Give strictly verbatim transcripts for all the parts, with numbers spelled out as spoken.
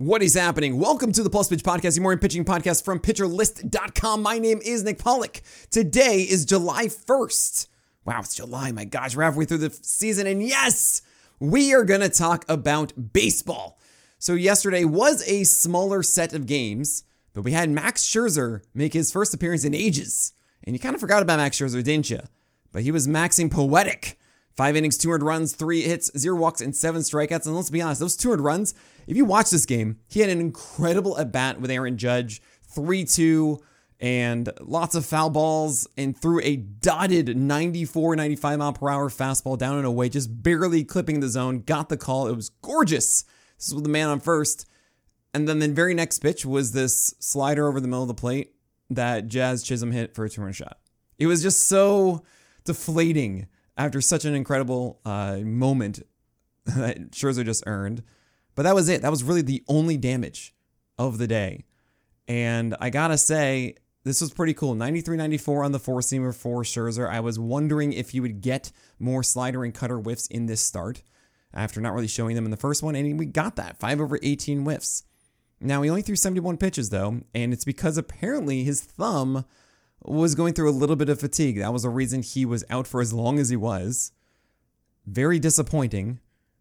What is happening? Welcome to the Plus Pitch Podcast, your morning pitching podcast from pitcher list dot com. My name is Nick Pollock. Today is July first. Wow, it's July. My gosh, we're halfway through the season. And yes, we are going to talk about baseball. So yesterday was a smaller set of games, but we had Max Scherzer make his first appearance in ages. And you kind of forgot about Max Scherzer, didn't you? But he was maxing poetic. Five innings, two hundred runs, three hits, zero walks, and seven strikeouts. And let's be honest, those two hundred runs, if you watch this game, he had an incredible at-bat with Aaron Judge, three two, and lots of foul balls, and threw a dotted ninety-four, ninety-five mile per hour fastball down and away, just barely clipping the zone, got the call. It was gorgeous. This was with the man on first. And then the very next pitch was this slider over the middle of the plate that Jazz Chisholm hit for a two-run shot. It was just so deflating after such an incredible uh, moment that Scherzer just earned. But that was it. That was really the only damage of the day. And I gotta say, this was pretty cool. ninety-three ninety-four on the four-seamer for Scherzer. I was wondering if he would get more slider and cutter whiffs in this start after not really showing them in the first one. And we got that. five over eighteen whiffs. Now, he only threw seventy-one pitches, though. And it's because apparently his thumb was going through a little bit of fatigue. That was the reason he was out for as long as he was. Very disappointing.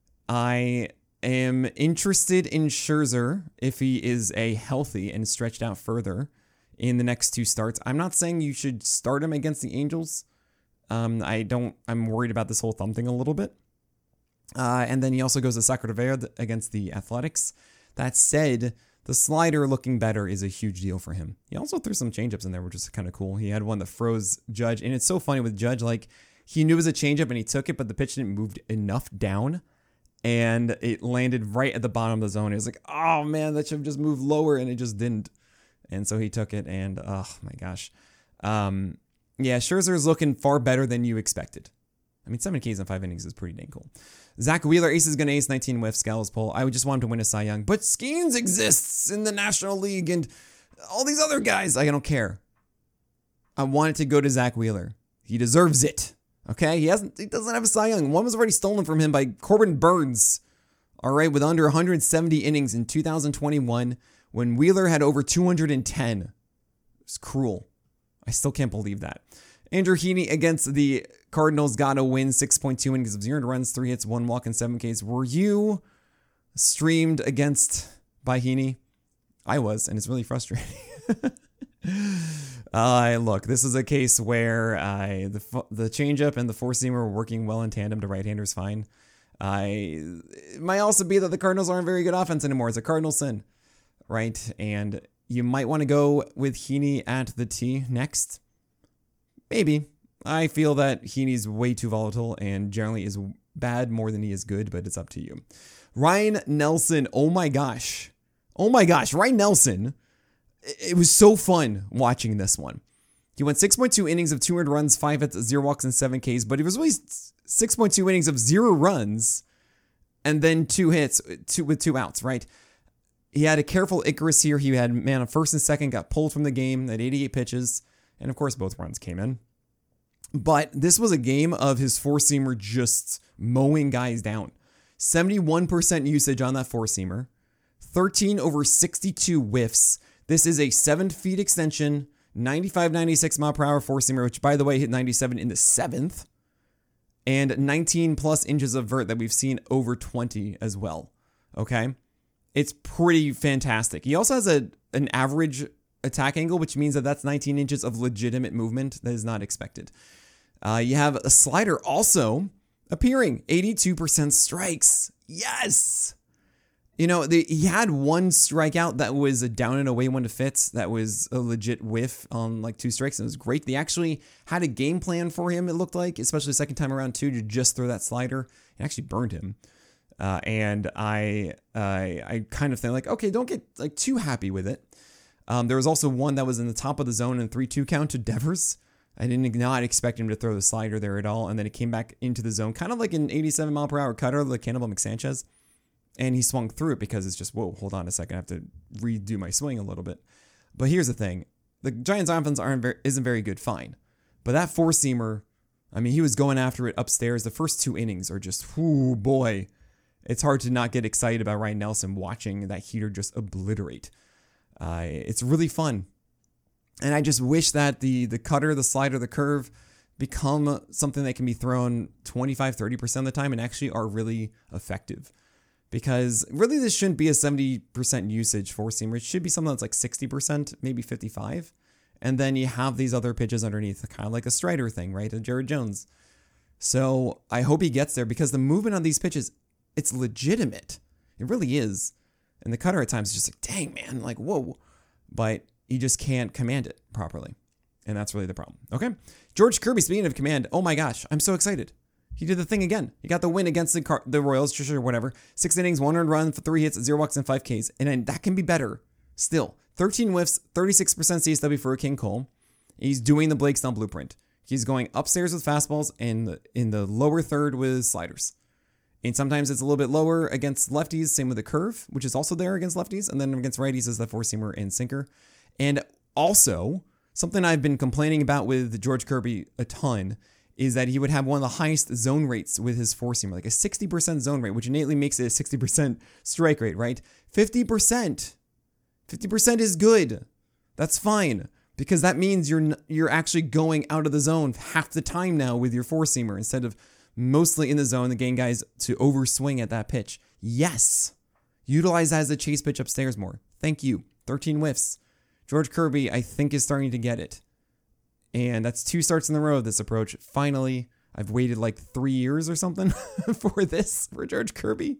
I am interested in Scherzer if he is a healthy and stretched out further in the next two starts. I'm not saying you should start him against the Angels. Um, I don't. I'm worried about this whole thumb thing a little bit. Uh, and then he also goes to Sacramento against the Athletics. That said, the slider looking better is a huge deal for him. He also threw some changeups in there, which is kind of cool. He had one that froze Judge. And it's so funny with Judge, like he knew it was a changeup and he took it, but the pitch didn't move enough down. And it landed right at the bottom of the zone. It was like, oh man, that should have just moved lower. And it just didn't. And so he took it. And oh my gosh. Um, yeah, Scherzer is looking far better than you expected. I mean, seven Ks in five innings is pretty dang cool. Zach Wheeler, ace is going to ace, nineteen whiffs, Scales poll. I would just want him to win a Cy Young. But Skeens exists in the National League and all these other guys. I don't care. I want it to go to Zach Wheeler. He deserves it. Okay? He hasn't. He doesn't have a Cy Young. One was already stolen from him by Corbin Burns. All right, with under one hundred seventy innings in two thousand twenty-one when Wheeler had over two hundred ten. It's cruel. I still can't believe that. Andrew Heaney against the Cardinals got a win, six point two innings of zero runs, three hits, one walk, and seven Ks. Were you streamed against by Heaney? I was, and it's really frustrating. uh, look, this is a case where I the the changeup and the four-seamer were working well in tandem to right-handers fine. I it might also be that the Cardinals aren't very good offense anymore. It's a Cardinal sin, right? And you might want to go with Heaney at the tee next. Maybe. I feel that Heaney's way too volatile and generally is bad more than he is good, but it's up to you. Ryan Nelson. Oh my gosh. Oh my gosh. Ryan Nelson. It was so fun watching this one. He went six point two innings of two hundred runs, five hits, zero walks, and seven Ks, but it was really six point two innings of zero runs and then two hits two with two outs, right? He had a careful Icarus here. He had man on first and second, got pulled from the game at eighty-eight pitches. And of course, both runs came in. But this was a game of his four-seamer just mowing guys down. seventy-one percent usage on that four-seamer. thirteen over sixty-two whiffs. This is a seven-feet extension, ninety-five, ninety-six mile per hour four-seamer, which, by the way, hit ninety-seven in the seventh. And nineteen plus inches of vert that we've seen over twenty as well. Okay? It's pretty fantastic. He also has a an average attack angle, which means that that's nineteen inches of legitimate movement that is not expected. Uh, you have a slider also appearing, eighty-two percent strikes. Yes! You know, the, he had one strikeout that was a down and away one to Fitz. That was a legit whiff on like two strikes. And it was great. They actually had a game plan for him, it looked like, especially the second time around too, to just throw that slider. It actually burned him. Uh, and I, I, I kind of think like, okay, don't get like too happy with it. Um, there was also one that was in the top of the zone in three two count to Devers. I did not expect him to throw the slider there at all. And then it came back into the zone, kind of like an eighty-seven mile per hour cutter, like Cannibal McSanchez. And he swung through it because it's just, whoa, hold on a second. I have to redo my swing a little bit. But here's the thing. The Giants offense aren't very, isn't very good, fine. But that four-seamer, I mean, he was going after it upstairs. The first two innings are just, whoo, boy. it's hard to not get excited about Ryan Nelson watching that heater just obliterate. Uh, it's really fun. And I just wish that the the cutter, the slider, the curve become something that can be thrown twenty-five, thirty percent of the time and actually are really effective. Because really this shouldn't be a seventy percent usage four seamer. It should be something that's like sixty percent, maybe fifty-five. And then you have these other pitches underneath, kind of like a Strider thing, right? A Jared Jones. So I hope he gets there because the movement on these pitches, it's legitimate. It really is. And the cutter at times is just like, dang, man, like, whoa. But you just can't command it properly. And that's really the problem. Okay. George Kirby, speaking of command, oh my gosh, I'm so excited. He did the thing again. He got the win against the Car- the Royals, sure, sure, whatever. Six innings, one earned run, three hits, zero walks, and five Ks. And then that can be better still. thirteen whiffs, thirty-six percent C S W for King Cole. He's doing the Blake Snell blueprint. He's going upstairs with fastballs and in the lower third with sliders. And sometimes it's a little bit lower against lefties, same with the curve, which is also there against lefties. And then against righties is the four-seamer and sinker. And also, something I've been complaining about with George Kirby a ton is that he would have one of the highest zone rates with his four-seamer, like a sixty percent zone rate, which innately makes it a sixty percent strike rate, right? fifty percent. fifty percent is good. That's fine. Because that means you're you're actually going out of the zone half the time now with your four-seamer instead of mostly in the zone, the getting guys to overswing at that pitch. Yes. Utilize that as a chase pitch upstairs more. Thank you. thirteen whiffs. George Kirby, I think, is starting to get it. And that's two starts in a row of this approach. Finally, I've waited like three years or something for this, for George Kirby.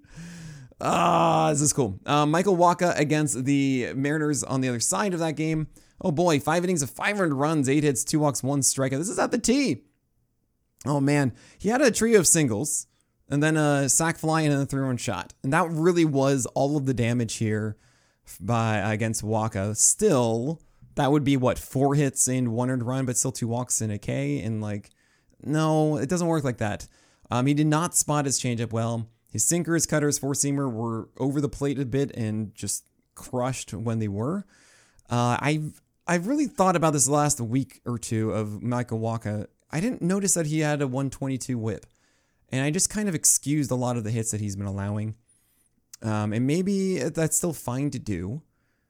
Ah, this is cool. Uh, Michael Wacha against the Mariners on the other side of that game. Oh boy, five innings of five earned runs, eight hits, two walks, one strikeout. This is at the T. Oh man, he had a trio of singles and then a sac fly and a three-run shot. And that really was all of the damage here by against Wacha. Still, that would be what, four hits and one earned run, but still two walks and a K. And like, no, it doesn't work like that. Um, he did not spot his changeup well. His sinker, his cutter, his four-seamer were over the plate a bit and just crushed when they were. Uh, I've I've really thought about this last week or two of Michael Wacha. I didn't notice that he had a one twenty-two whip. And I just kind of excused a lot of the hits that he's been allowing. Um, and maybe that's still fine to do.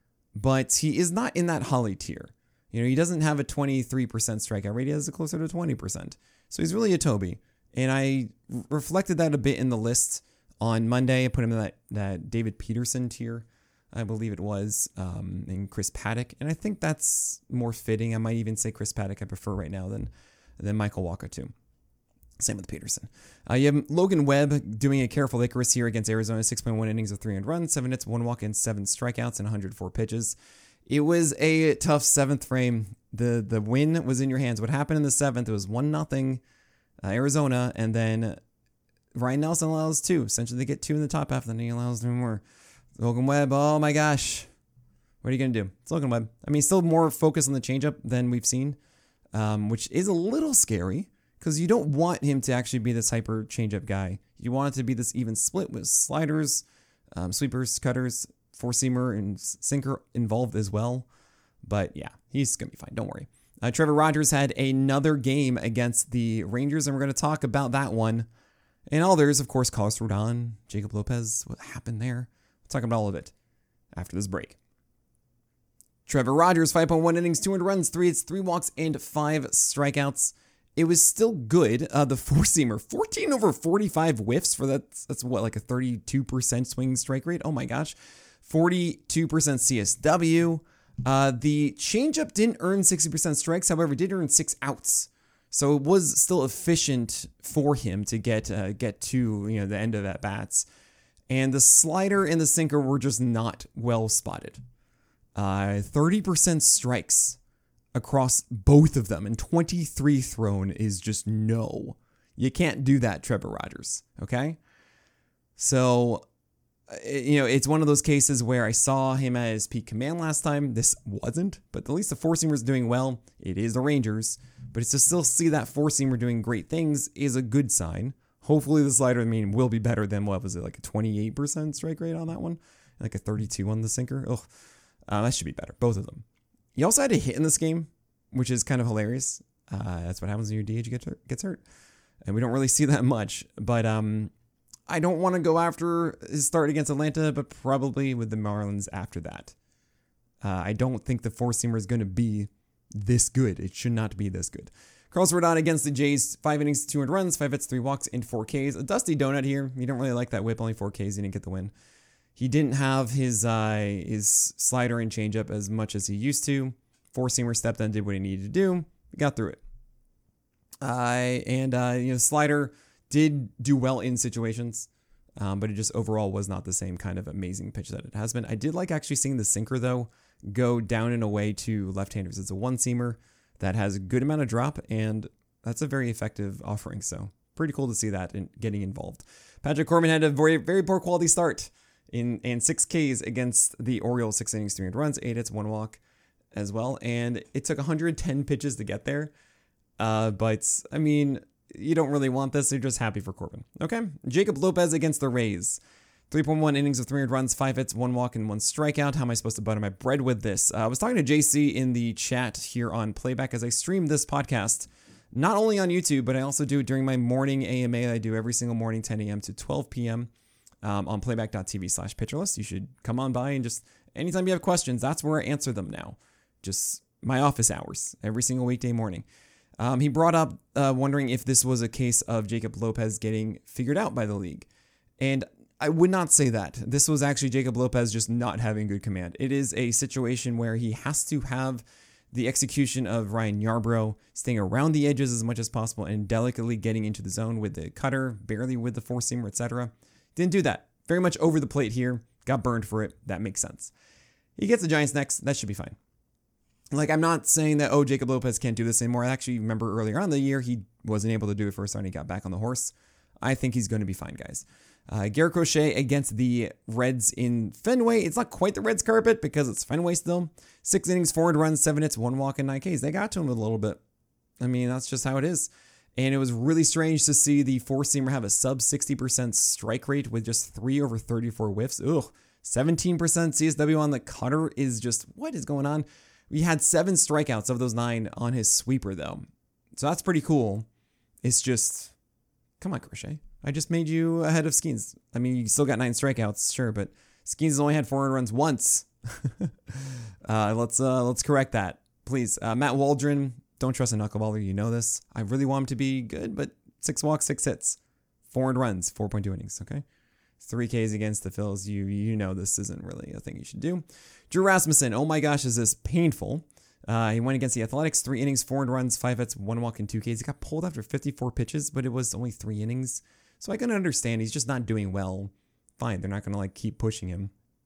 But he is not in that Holly tier. You know, he doesn't have a twenty-three percent strikeout rate. He has a closer to twenty percent. So he's really a Toby. And I reflected that a bit in the list on Monday. I put him in that, that David Peterson tier, I believe it was, um, and Chris Paddock. And I think that's more fitting. I might even say Chris Paddock I prefer right now than, than Michael Wacha too. Same with Peterson. Uh, you have Logan Webb doing a careful Icarus here against Arizona. six point one innings of three earned runs, seven hits, one walk, and seven strikeouts, and one hundred four pitches. It was a tough seventh frame. The the win was in your hands. What happened in the seventh, it was one nothing uh, Arizona, and then Ryan Nelson allows two. Essentially, they get two in the top half, and then he allows no more. Logan Webb, oh my gosh. What are you going to do? It's Logan Webb. I mean, still more focus on the changeup than we've seen, um, which is a little scary because you don't want him to actually be this hyper changeup guy. You want it to be this even split with sliders, um, sweepers, cutters, four-seamer, and sinker involved as well. But yeah, he's going to be fine. Don't worry. Uh, Trevor Rogers had another game against the Rangers, and we're going to talk about that one. And others, of course, Carlos Rodon, Jacob Lopez, what happened there? We'll talk about all of it after this break. Trevor Rogers, five point one innings, two hundred runs, three hits, three walks, and five strikeouts. It was still good. Uh, the four-seamer, fourteen over forty-five whiffs for that. That's what, like a thirty-two percent swing strike rate? Oh my gosh. forty-two percent C S W. Uh, the changeup didn't earn sixty percent strikes. However, it did earn six outs. So it was still efficient for him to get uh, get to you know the end of at bats. And the slider and the sinker were just not well spotted. Uh, thirty percent strikes across both of them, and twenty-three thrown is just no. You can't do that, Trevor Rogers. Okay? So, you know, it's one of those cases where I saw him at his peak command last time. This wasn't, but at least the four-seamer is doing well. It is the Rangers, but it's to still see that four-seamer doing great things is a good sign. Hopefully the slider, I mean, will be better than, what was it, like a twenty-eight percent strike rate on that one? Like a thirty-two on the sinker? Ugh. Uh, that should be better, both of them. He also had a hit in this game, which is kind of hilarious. Uh, that's what happens when your D H gets hurt, gets hurt. And we don't really see that much. But um, I don't want to go after his start against Atlanta, but probably with the Marlins after that. Uh, I don't think the four-seamer is going to be this good. It should not be this good. Carlos Rodon against the Jays, five innings, two earned runs, five hits, three walks, and four Ks. A dusty donut here. You don't really like that whip, only four Ks. He didn't get the win. He didn't have his uh, his slider and changeup as much as he used to. Four-seamer stepped in, did what he needed to do. He got through it. Uh, and, uh, you know, slider did do well in situations, um, but it just overall was not the same kind of amazing pitch that it has been. I did like actually seeing the sinker, though, go down and away to left-handers. It's a one-seamer that has a good amount of drop, and that's a very effective offering. So pretty cool to see that and getting involved. Patrick Corbin had a very, very poor quality start in and six Ks against the Orioles, six innings, three runs, eight hits, one walk as well. And it took one hundred ten pitches to get there. Uh, but, I mean, you don't really want this. You're just happy for Corbin. Okay. Jacob Lopez against the Rays. three point one innings of three hundred runs, five hits, one walk, and one strikeout. How am I supposed to butter my bread with this? Uh, I was talking to J C in the chat here on Playback as I stream this podcast, not only on YouTube, but I also do it during my morning A M A I do every single morning, ten a.m. to twelve p.m. Um, on playback.tv slash pitcherlist. You should come on by and just, anytime you have questions, that's where I answer them now. Just my office hours, every single weekday morning. Um, he brought up uh, wondering if this was a case of Jacob Lopez getting figured out by the league. And I would not say that. This was actually Jacob Lopez just not having good command. It is a situation where he has to have the execution of Ryan Yarbrough, staying around the edges as much as possible and delicately getting into the zone with the cutter, barely with the four-seamer, et cetera. Didn't do that. Very much over the plate here. Got burned for it. That makes sense. He gets the Giants next. That should be fine. Like, I'm not saying that, oh, Jacob Lopez can't do this anymore. I actually remember earlier on in the year, he wasn't able to do it first time he got back on the horse. I think he's going to be fine, guys. Uh, Garrett Crochet against the Reds in Fenway. It's not quite the Reds carpet because it's Fenway still. Six innings, four runs, seven hits, one walk, and nine Ks. They got to him a little bit. I mean, that's just how it is. And it was really strange to see the four-seamer have a sub sixty percent strike rate with just three over thirty-four whiffs. Ugh. seventeen percent C S W on the cutter is just, what is going on? We had seven strikeouts of those nine on his sweeper, though. So that's pretty cool. It's just, come on, Crochet. I just made you ahead of Skeens. I mean, you still got nine strikeouts, sure, but Skeens has only had four earned runs once. uh, let's uh, let's correct that, please. Uh, Matt Waldron, don't trust a knuckleballer. You know this. I really want him to be good, but six walks, six hits, four earned runs, four point two innings, okay? Three Ks against the Phils. You you know this isn't really a thing you should do. Drew Rasmussen, oh my gosh, is this painful. Uh, he went against the Athletics, three innings, four earned runs, five hits, one walk, and two Ks. He got pulled after fifty-four pitches, but it was only three innings. So I can understand he's just not doing well. Fine, they're not going to like keep pushing him.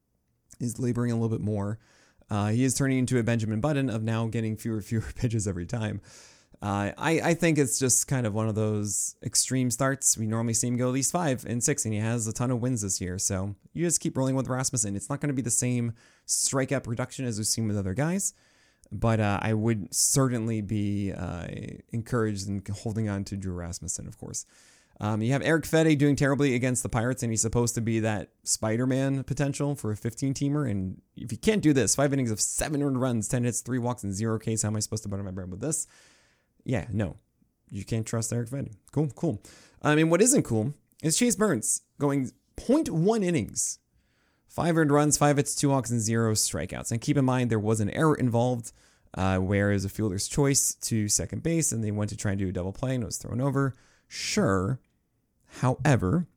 He's laboring a little bit more. Uh, he is turning into a Benjamin Button of now getting fewer and fewer pitches every time. Uh, I, I think it's just kind of one of those extreme starts. We normally see him go at least five and six, and he has a ton of wins this year. So you just keep rolling with Rasmussen. It's not going to be the same strikeout production as we've seen with other guys, but uh, I would certainly be uh, encouraged in holding on to Drew Rasmussen, of course. Um, you have Eric Fede doing terribly against the Pirates, and he's supposed to be that Spider-Man potential for a fifteen-teamer. And if you can't do this, five innings of seven earned runs, ten hits, three walks, and zero Ks, how am I supposed to butter my bread with this? Yeah, no, you can't trust Eric Fede. Cool, cool. I mean, what isn't cool is Chase Burns going zero point one innings, five earned runs, five hits, two walks, and zero strikeouts. And keep in mind, there was an error involved, uh, where it was a fielder's choice to second base, and they went to try and do a double play, and it was thrown over. Sure. However,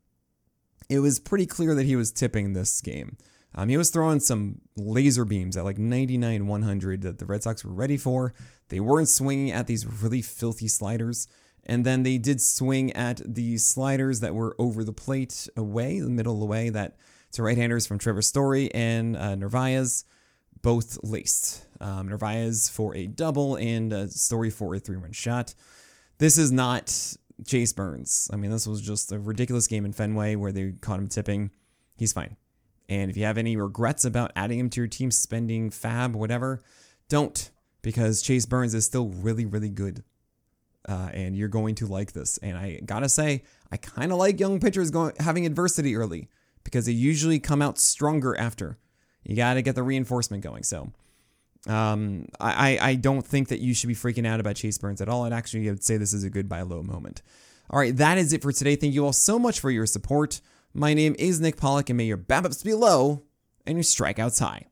it was pretty clear that he was tipping this game. Um, he was throwing some laser beams at like ninety-nine, one hundred that the Red Sox were ready for. They weren't swinging at these really filthy sliders. And then they did swing at the sliders that were over the plate away, the middle of the way, that to right-handers from Trevor Story and uh, Narvaez, both laced. Um, Narvaez for a double and uh, Story for a three-run shot. This is not Chase Burns. I mean, this was just a ridiculous game in Fenway where they caught him tipping. He's fine. And if you have any regrets about adding him to your team, spending fab, whatever, don't, because Chase Burns is still really, really good. Uh, and you're going to like this. And I gotta say, I kind of like young pitchers going having adversity early because they usually come out stronger after. You got to get the reinforcement going. So um, I, I don't think that you should be freaking out about Chase Burns at all. And actually, I would say this is a good buy low moment. All right, that is it for today. Thank you all so much for your support. My name is Nick Pollack, and may your BABIPs be low and your strikeouts high.